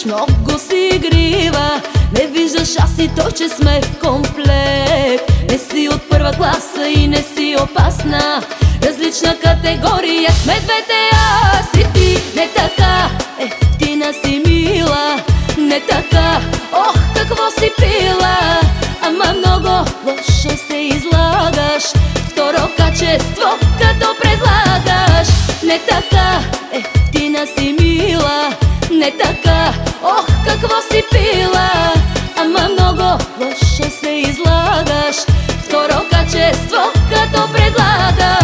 виждаш, много си игрива. Не виждаш аз и той, че сме в комплект. Не си от първа класа и не си опасна. Различна категория сме двете, аз и ти. Не така, ефтина си мила. Не така, ох, какво си пила. Ама много лошо се излагаш. Второ качество, като предлагаш. Не така, ефтина си мила. Не така, ох, какво си пила. Ама много лошо се излагаш. Второ качество, като предлагаш.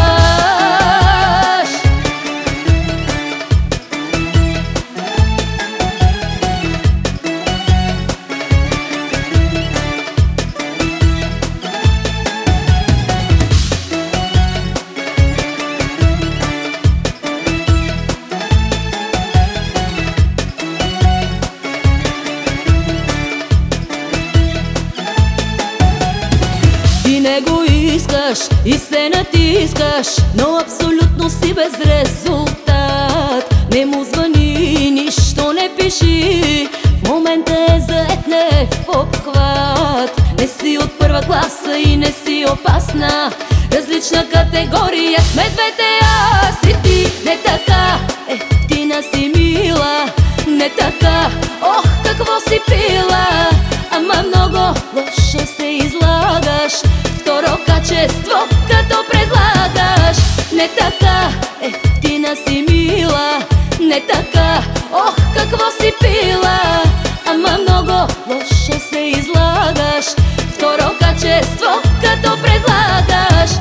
Не го искаш и се натискаш, но абсолютно си без резултат. Не му звъни, нищо не пиши, в момента е зает, не е в обхват. Не си от първа класа и не си опасна. Различна категория сме двете, аз и ти. Не така, ефтина си мила. Не така, ох, какво си пила. Ама много лошо се излагаш. Второ качество, като предлагаш. Не така, ефтина си мила. Не така, ох, какво си пила. Ама много лошо се излагаш. Второ качество, като предлагаш.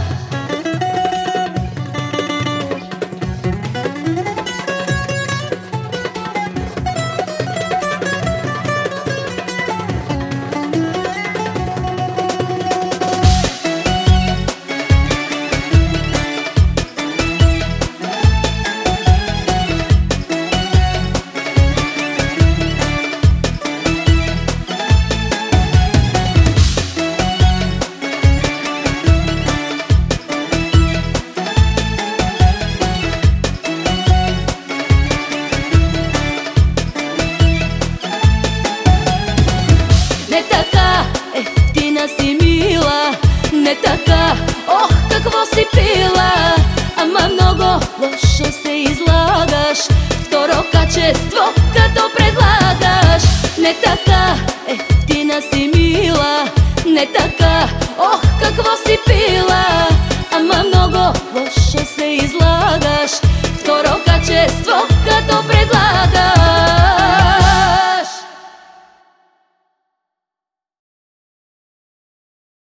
Не така, ефтина си мила. Не така, ох, какво си пила. Ама много лошо се излагаш. Второ качество, като предлагаш. Не така, ефтина си мила. Не така, ох, какво си пила. Ама много лошо се излагаш.